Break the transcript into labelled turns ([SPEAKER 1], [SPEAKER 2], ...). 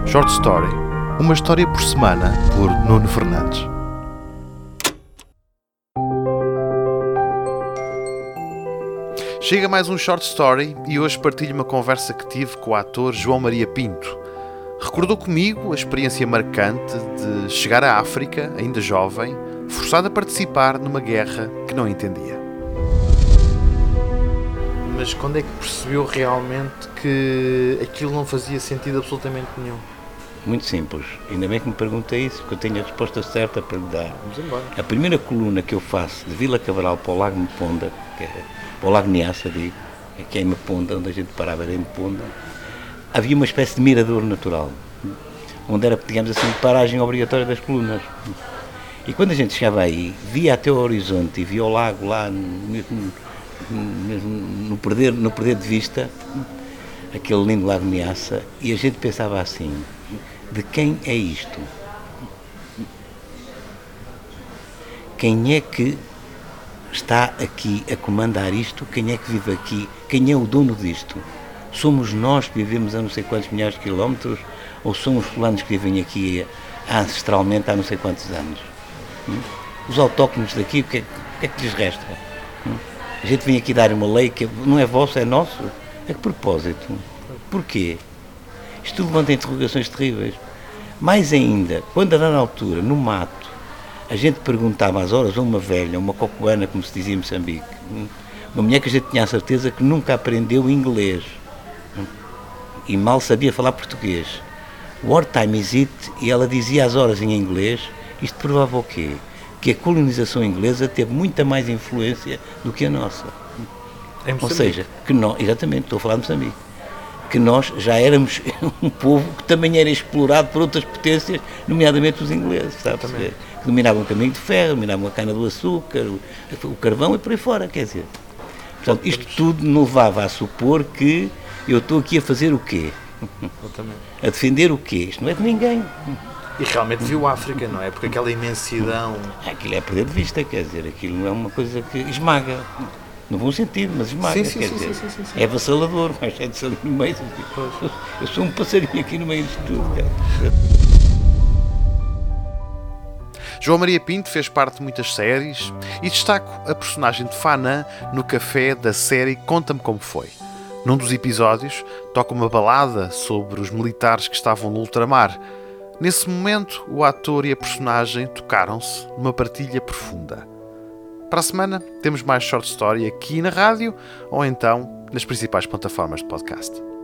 [SPEAKER 1] Short Story, uma história por semana, por Nuno Fernandes. Chega mais um Short Story e hoje partilho uma conversa que tive com o ator João Maria Pinto. Recordou comigo a experiência marcante de chegar à África, ainda jovem, forçado a participar numa guerra que não entendia.
[SPEAKER 2] Mas quando é que percebeu realmente que aquilo não fazia sentido absolutamente nenhum?
[SPEAKER 3] Muito simples. Ainda bem que me pergunta isso, porque eu tenho a resposta certa para lhe dar.
[SPEAKER 2] Vamos embora.
[SPEAKER 3] A primeira coluna que eu faço de Vila Cabral para o Lago Meponda, que é, para o Lago Niassa, digo, que é em Meponda, onde a gente parava era em Meponda, havia uma espécie de mirador natural, onde era, digamos assim, paragem obrigatória das colunas. E quando a gente chegava aí, via até o horizonte e via o lago lá, mesmo no perder de vista, aquele lindo Lago Niassa, e a gente pensava assim: de quem é isto? Quem é que está aqui a comandar isto? Quem é que vive aqui? Quem é o dono disto? Somos nós que vivemos a não sei quantos milhares de quilómetros, ou são os fulanos que vivem aqui ancestralmente há não sei quantos anos? Os autóctonos daqui, o que é que lhes resta? A gente vem aqui dar uma lei que não é vosso, é nosso. A que propósito? Porquê? Isto levanta interrogações terríveis. Mais ainda, quando a dada altura, no mato, a gente perguntava às horas a uma velha, uma cocoana, como se dizia em Moçambique, uma mulher que a gente tinha a certeza que nunca aprendeu inglês e mal sabia falar português. What time is it? E ela dizia às horas em inglês. Isto provava o quê? Que a colonização inglesa teve muita mais influência do que a nossa. Ou seja, que nós, exatamente, estou a falar de Moçambique, que nós já éramos um povo que também era explorado por outras potências, nomeadamente os ingleses, está a perceber? Que dominavam o caminho de ferro, dominavam a cana-do-açúcar, o carvão e por aí fora, quer dizer. Portanto, isto tudo me levava a supor que eu estou aqui a fazer o quê? A defender o quê? Isto não é de ninguém.
[SPEAKER 2] E realmente viu a África, não é? Porque aquela imensidão...
[SPEAKER 3] Aquilo é perder de vista, quer dizer, aquilo não é uma coisa que esmaga. No bom sentido, mas esmaga,
[SPEAKER 2] sim,
[SPEAKER 3] quer dizer, é avassalador, mas é de ali no meio. Eu sou um passarinho aqui no meio disto tudo, cara.
[SPEAKER 1] João Maria Pinto fez parte de muitas séries e destaco a personagem de Fanã no café da série Conta-me Como Foi. Num dos episódios, toca uma balada sobre os militares que estavam no ultramar. Nesse momento, o ator e a personagem tocaram-se numa partilha profunda. Para a semana, temos mais Short Story aqui na rádio ou então nas principais plataformas de podcast.